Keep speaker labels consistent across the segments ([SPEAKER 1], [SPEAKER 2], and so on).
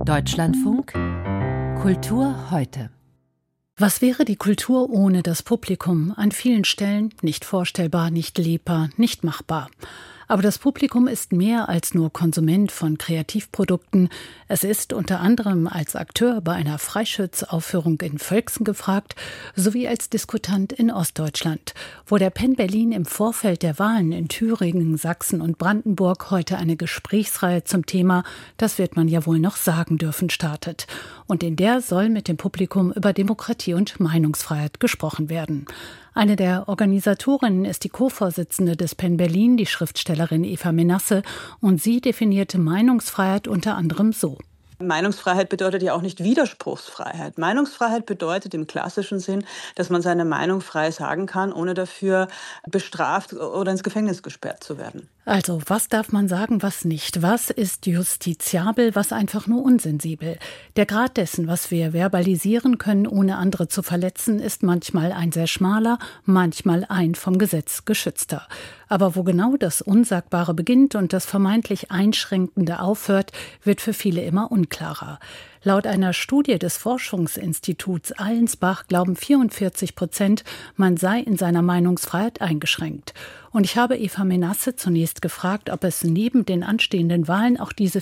[SPEAKER 1] Deutschlandfunk Kultur heute.
[SPEAKER 2] Was wäre die Kultur ohne das Publikum? An vielen Stellen nicht vorstellbar, nicht lebbar, nicht machbar. Aber das Publikum ist mehr als nur Konsument von Kreativprodukten. Es ist unter anderem als Akteur bei einer Freischützaufführung in Völksen gefragt, sowie als Diskutant in Ostdeutschland, wo der Penn Berlin im Vorfeld der Wahlen in Thüringen, Sachsen und Brandenburg heute eine Gesprächsreihe zum Thema „Das wird man ja wohl noch sagen dürfen" startet. Und in der soll mit dem Publikum über Demokratie und Meinungsfreiheit gesprochen werden. Eine der Organisatorinnen ist die Co-Vorsitzende des Penn Berlin, die Schriftstellerin Eva Menasse, und sie definierte Meinungsfreiheit unter anderem so.
[SPEAKER 3] Meinungsfreiheit bedeutet ja auch nicht Widerspruchsfreiheit. Meinungsfreiheit bedeutet im klassischen Sinn, dass man seine Meinung frei sagen kann, ohne dafür bestraft oder ins Gefängnis gesperrt zu werden.
[SPEAKER 2] Also, was darf man sagen, was nicht? Was ist justiziabel, was einfach nur unsensibel? Der Grad dessen, was wir verbalisieren können, ohne andere zu verletzen, ist manchmal ein sehr schmaler, manchmal ein vom Gesetz geschützter. Aber wo genau das Unsagbare beginnt und das vermeintlich Einschränkende aufhört, wird für viele immer unklarer. Laut einer Studie des Forschungsinstituts Allensbach glauben 44%, man sei in seiner Meinungsfreiheit eingeschränkt. Und ich habe Eva Menasse zunächst gefragt, ob es neben den anstehenden Wahlen auch diese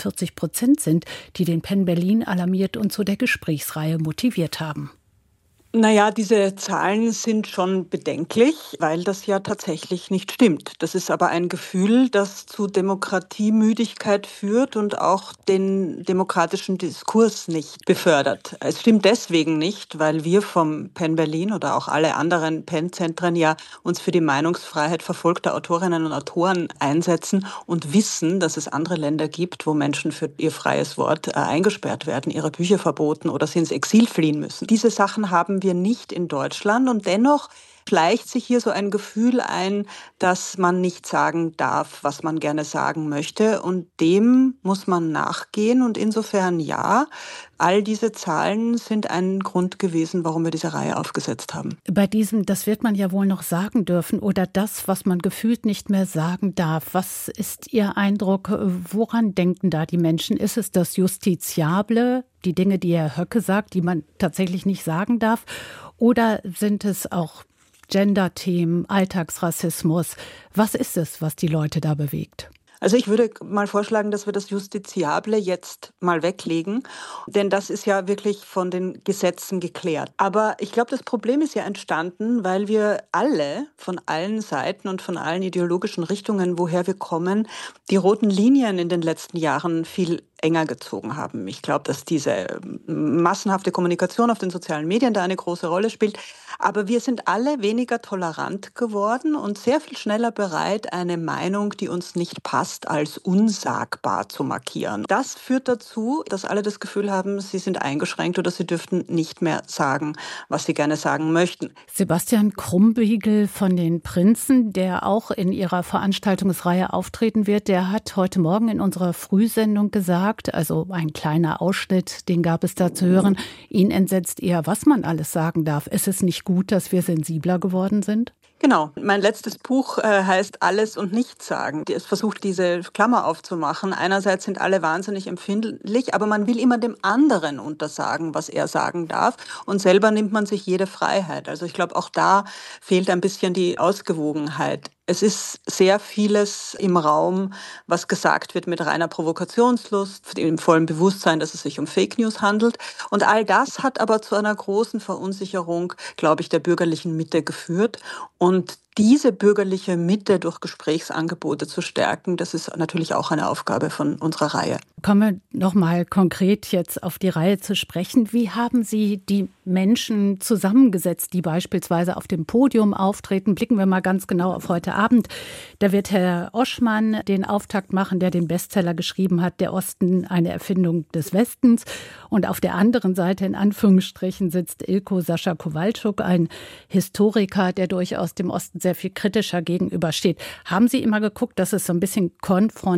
[SPEAKER 2] 44% sind, die den Penn Berlin alarmiert und zu der Gesprächsreihe motiviert haben.
[SPEAKER 3] Naja, diese Zahlen sind schon bedenklich, weil das ja tatsächlich nicht stimmt. Das ist aber ein Gefühl, das zu Demokratiemüdigkeit führt und auch den demokratischen Diskurs nicht befördert. Es stimmt deswegen nicht, weil wir vom Penn Berlin oder auch alle anderen Penn-Zentren ja uns für die Meinungsfreiheit verfolgter Autorinnen und Autoren einsetzen und wissen, dass es andere Länder gibt, wo Menschen für ihr freies Wort eingesperrt werden, ihre Bücher verboten oder sie ins Exil fliehen müssen. Diese Sachen haben wir nicht in Deutschland und dennoch schleicht sich hier so ein Gefühl ein, dass man nicht sagen darf, was man gerne sagen möchte, und dem muss man nachgehen, und insofern ja, all diese Zahlen sind ein Grund gewesen, warum wir diese Reihe aufgesetzt haben.
[SPEAKER 2] Bei diesem, das wird man ja wohl noch sagen dürfen, oder das, was man gefühlt nicht mehr sagen darf, was ist Ihr Eindruck, woran denken da die Menschen? Ist es das Justiziable, die Dinge, die Herr Höcke sagt, die man tatsächlich nicht sagen darf, oder sind es auch Gender-Themen, Alltagsrassismus? Was ist es, was die Leute da bewegt?
[SPEAKER 3] Also ich würde mal vorschlagen, dass wir das Justiziable jetzt mal weglegen, denn das ist ja wirklich von den Gesetzen geklärt. Aber ich glaube, das Problem ist ja entstanden, weil wir alle von allen Seiten und von allen ideologischen Richtungen, woher wir kommen, die roten Linien in den letzten Jahren viel enger gezogen haben. Ich glaube, dass diese massenhafte Kommunikation auf den sozialen Medien da eine große Rolle spielt. Aber wir sind alle weniger tolerant geworden und sehr viel schneller bereit, eine Meinung, die uns nicht passt, als unsagbar zu markieren. Das führt dazu, dass alle das Gefühl haben, sie sind eingeschränkt oder sie dürften nicht mehr sagen, was sie gerne sagen möchten.
[SPEAKER 2] Sebastian Krumbiegel von den Prinzen, der auch in ihrer Veranstaltungsreihe auftreten wird, der hat heute Morgen in unserer Frühsendung gesagt, also ein kleiner Ausschnitt, den gab es da zu hören, ihn entsetzt eher, was man alles sagen darf. Ist es nicht gut, dass wir sensibler geworden sind?
[SPEAKER 3] Genau. Mein letztes Buch heißt Alles und Nichts sagen. Es versucht, diese Klammer aufzumachen. Einerseits sind alle wahnsinnig empfindlich, aber man will immer dem anderen untersagen, was er sagen darf. Und selber nimmt man sich jede Freiheit. Also ich glaube, auch da fehlt ein bisschen die Ausgewogenheit. Es ist sehr vieles im Raum, was gesagt wird mit reiner Provokationslust, im vollen Bewusstsein, dass es sich um Fake News handelt. Und all das hat aber zu einer großen Verunsicherung, glaube ich, der bürgerlichen Mitte geführt. Und diese bürgerliche Mitte durch Gesprächsangebote zu stärken, das ist natürlich auch eine Aufgabe von unserer Reihe.
[SPEAKER 2] Kommen wir noch mal konkret jetzt auf die Reihe zu sprechen. Wie haben Sie die Menschen zusammengesetzt, die beispielsweise auf dem Podium auftreten? Blicken wir mal ganz genau auf heute Abend. Da wird Herr Oschmann den Auftakt machen, der den Bestseller geschrieben hat, Der Osten, eine Erfindung des Westens. Und auf der anderen Seite, in Anführungsstrichen, sitzt Ilko Sascha Kowalczuk, ein Historiker, der durchaus dem Osten sehr viel kritischer gegenübersteht. Haben Sie immer geguckt, dass es so ein bisschen konfrontativ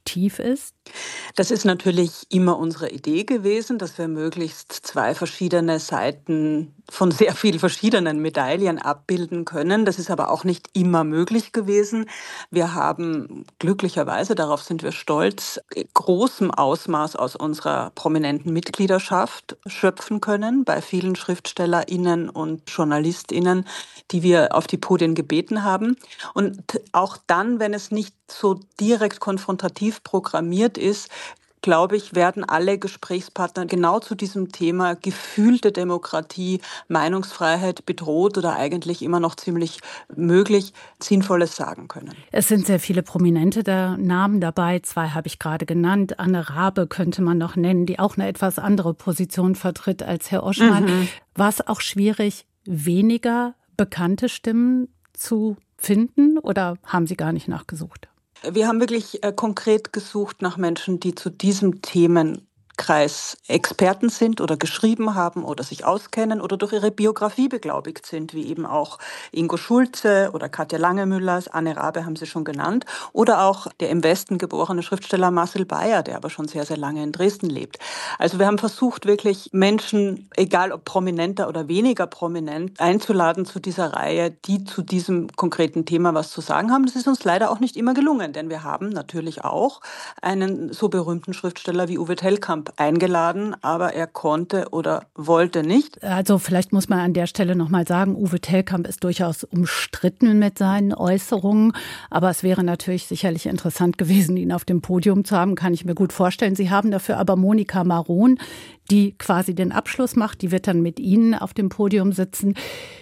[SPEAKER 2] tief ist?
[SPEAKER 3] Das ist natürlich immer unsere Idee gewesen, dass wir möglichst zwei verschiedene Seiten von sehr vielen verschiedenen Medaillen abbilden können. Das ist aber auch nicht immer möglich gewesen. Wir haben glücklicherweise, darauf sind wir stolz, großem Ausmaß aus unserer prominenten Mitgliedschaft schöpfen können bei vielen SchriftstellerInnen und JournalistInnen, die wir auf die Podien gebeten haben. Und auch dann, wenn es nicht so direkt konfrontativ programmiert ist, glaube ich, werden alle Gesprächspartner genau zu diesem Thema gefühlte Demokratie, Meinungsfreiheit bedroht oder eigentlich immer noch ziemlich möglich, Sinnvolles sagen können.
[SPEAKER 2] Es sind sehr viele prominente Namen dabei. 2 habe ich gerade genannt. Anne Raabe könnte man noch nennen, die auch eine etwas andere Position vertritt als Herr Oschmann. War es auch schwierig, weniger bekannte Stimmen zu finden oder haben Sie gar nicht nachgesucht?
[SPEAKER 3] Wir haben wirklich konkret gesucht nach Menschen, die zu diesem Themenkreis Experten sind oder geschrieben haben oder sich auskennen oder durch ihre Biografie beglaubigt sind, wie eben auch Ingo Schulze oder Katja Langemüller, Anne Raabe haben Sie schon genannt, oder auch der im Westen geborene Schriftsteller Marcel Beyer, der aber schon sehr, sehr lange in Dresden lebt. Also wir haben versucht, wirklich Menschen, egal ob prominenter oder weniger prominent, einzuladen zu dieser Reihe, die zu diesem konkreten Thema was zu sagen haben. Das ist uns leider auch nicht immer gelungen, denn wir haben natürlich auch einen so berühmten Schriftsteller wie Uwe Tellkamp eingeladen, aber er konnte oder wollte nicht.
[SPEAKER 2] Also vielleicht muss man an der Stelle nochmal sagen, Uwe Tellkamp ist durchaus umstritten mit seinen Äußerungen, aber es wäre natürlich sicherlich interessant gewesen, ihn auf dem Podium zu haben, kann ich mir gut vorstellen. Sie haben dafür aber Monika Maron, die quasi den Abschluss macht, die wird dann mit Ihnen auf dem Podium sitzen.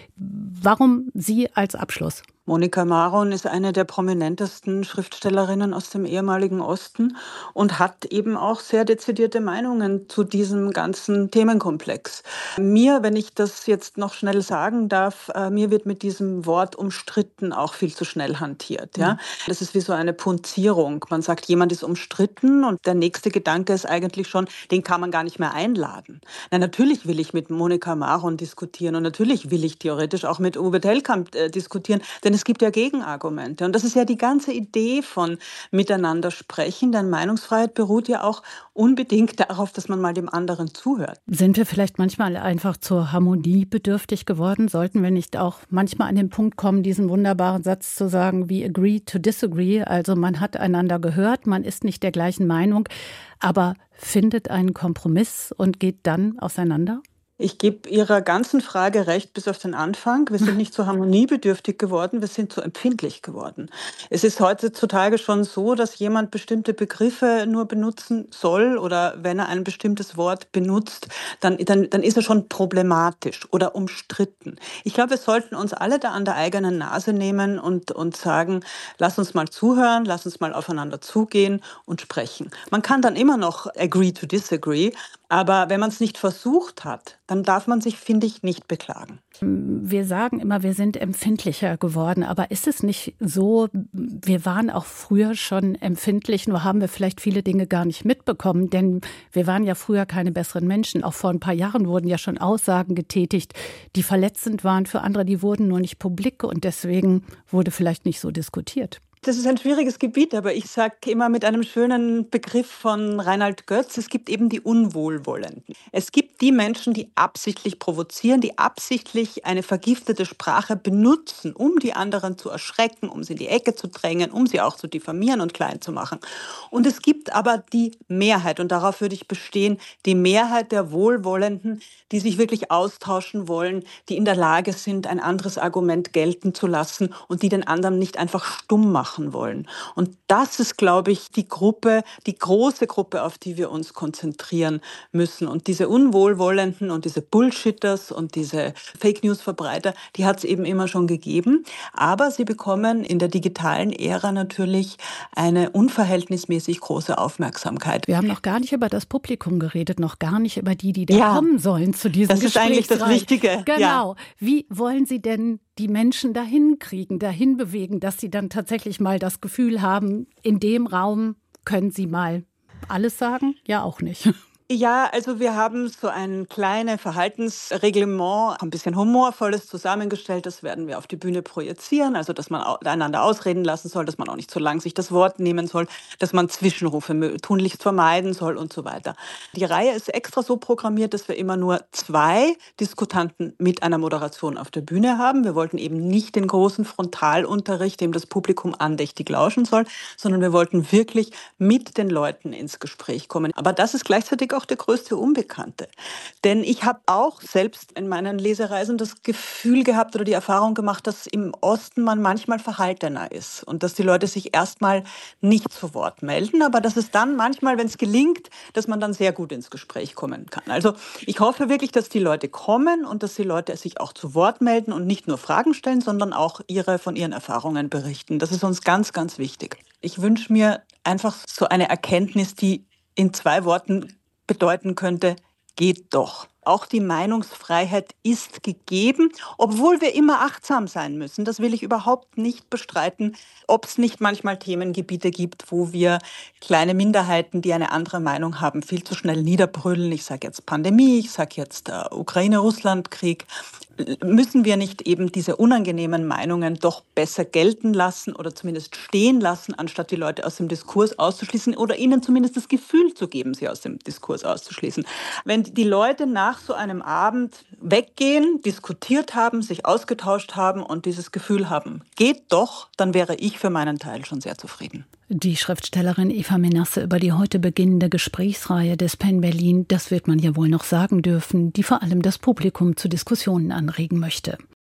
[SPEAKER 2] Warum Sie als Abschluss?
[SPEAKER 3] Monika Maron ist eine der prominentesten Schriftstellerinnen aus dem ehemaligen Osten und hat eben auch sehr dezidierte Meinungen zu diesem ganzen Themenkomplex. Mir, wenn ich das jetzt noch schnell sagen darf, mir wird mit diesem Wort umstritten auch viel zu schnell hantiert. Ja? Das ist wie so eine Punzierung. Man sagt, jemand ist umstritten und der nächste Gedanke ist eigentlich schon, den kann man gar nicht mehr einladen. Na, natürlich will ich mit Monika Maron diskutieren und natürlich will ich theoretisch auch mit Uwe Tellkamp diskutieren, denn es gibt ja Gegenargumente. Und das ist ja die ganze Idee von Miteinander sprechen, denn Meinungsfreiheit beruht ja auch unbedingt darauf, dass man mal dem anderen zuhört.
[SPEAKER 2] Sind wir vielleicht manchmal einfach zur Harmonie bedürftig geworden? Sollten wir nicht auch manchmal an den Punkt kommen, diesen wunderbaren Satz zu sagen, we agree to disagree? Also man hat einander gehört, man ist nicht der gleichen Meinung, aber findet einen Kompromiss und geht dann auseinander?
[SPEAKER 3] Ich gebe Ihrer ganzen Frage recht bis auf den Anfang. Wir sind nicht so harmoniebedürftig geworden, wir sind so empfindlich geworden. Es ist heutzutage schon so, dass jemand bestimmte Begriffe nur benutzen soll oder wenn er ein bestimmtes Wort benutzt, dann ist er schon problematisch oder umstritten. Ich glaube, wir sollten uns alle da an der eigenen Nase nehmen und sagen, lass uns mal zuhören, lass uns mal aufeinander zugehen und sprechen. Man kann dann immer noch agree to disagree, aber wenn man es nicht versucht hat, dann darf man sich, finde ich, nicht beklagen.
[SPEAKER 2] Wir sagen immer, wir sind empfindlicher geworden, aber ist es nicht so, wir waren auch früher schon empfindlich, nur haben wir vielleicht viele Dinge gar nicht mitbekommen, denn wir waren ja früher keine besseren Menschen. Auch vor ein paar Jahren wurden ja schon Aussagen getätigt, die verletzend waren für andere, die wurden nur nicht publik und deswegen wurde vielleicht nicht so diskutiert.
[SPEAKER 3] Das ist ein schwieriges Gebiet, aber ich sage immer mit einem schönen Begriff von Reinhard Götz, es gibt eben die Unwohlwollenden. Es gibt die Menschen, die absichtlich provozieren, die absichtlich eine vergiftete Sprache benutzen, um die anderen zu erschrecken, um sie in die Ecke zu drängen, um sie auch zu diffamieren und klein zu machen. Und es gibt aber die Mehrheit, und darauf würde ich bestehen, die Mehrheit der Wohlwollenden, die sich wirklich austauschen wollen, die in der Lage sind, ein anderes Argument gelten zu lassen und die den anderen nicht einfach stumm machen wollen. Und das ist, glaube ich, die große Gruppe, auf die wir uns konzentrieren müssen. Und diese Unwohlwollenden und diese Bullshitters und diese Fake-News-Verbreiter, die hat es eben immer schon gegeben. Aber sie bekommen in der digitalen Ära natürlich eine unverhältnismäßig große Aufmerksamkeit.
[SPEAKER 2] Wir haben noch gar nicht über das Publikum geredet, noch gar nicht über die da kommen sollen zu diesem Gespräch.
[SPEAKER 3] Das ist eigentlich das Wichtige.
[SPEAKER 2] Genau.
[SPEAKER 3] Ja.
[SPEAKER 2] Wie wollen Sie denn die Menschen dahin kriegen, dahin bewegen, dass sie dann tatsächlich mal das Gefühl haben, in dem Raum können sie mal alles sagen? Ja, auch nicht.
[SPEAKER 3] Ja, also wir haben so ein kleines Verhaltensreglement, ein bisschen Humorvolles zusammengestellt. Das werden wir auf die Bühne projizieren, also dass man einander ausreden lassen soll, dass man auch nicht zu lang sich das Wort nehmen soll, dass man Zwischenrufe tunlichst vermeiden soll und so weiter. Die Reihe ist extra so programmiert, dass wir immer nur 2 Diskutanten mit einer Moderation auf der Bühne haben. Wir wollten eben nicht den großen Frontalunterricht, dem das Publikum andächtig lauschen soll, sondern wir wollten wirklich mit den Leuten ins Gespräch kommen. Aber das ist gleichzeitig auch der größte Unbekannte. Denn ich habe auch selbst in meinen Lesereisen das Gefühl gehabt oder die Erfahrung gemacht, dass im Osten man manchmal verhaltener ist und dass die Leute sich erstmal nicht zu Wort melden, aber dass es dann manchmal, wenn es gelingt, dass man dann sehr gut ins Gespräch kommen kann. Also ich hoffe wirklich, dass die Leute kommen und dass die Leute sich auch zu Wort melden und nicht nur Fragen stellen, sondern auch von ihren Erfahrungen berichten. Das ist uns ganz, ganz wichtig. Ich wünsche mir einfach so eine Erkenntnis, die in 2 Worten bedeuten könnte, geht doch. Auch die Meinungsfreiheit ist gegeben, obwohl wir immer achtsam sein müssen. Das will ich überhaupt nicht bestreiten, ob es nicht manchmal Themengebiete gibt, wo wir kleine Minderheiten, die eine andere Meinung haben, viel zu schnell niederbrüllen. Ich sage jetzt Pandemie, ich sage jetzt Ukraine-Russland-Krieg. Müssen wir nicht eben diese unangenehmen Meinungen doch besser gelten lassen oder zumindest stehen lassen, anstatt die Leute aus dem Diskurs auszuschließen oder ihnen zumindest das Gefühl zu geben, sie aus dem Diskurs auszuschließen? Wenn die Leute nach so einem Abend weggehen, diskutiert haben, sich ausgetauscht haben und dieses Gefühl haben, geht doch, dann wäre ich für meinen Teil schon sehr zufrieden.
[SPEAKER 2] Die Schriftstellerin Eva Menasse über die heute beginnende Gesprächsreihe des PEN Berlin, das wird man ja wohl noch sagen dürfen, die vor allem das Publikum zu Diskussionen anregen möchte.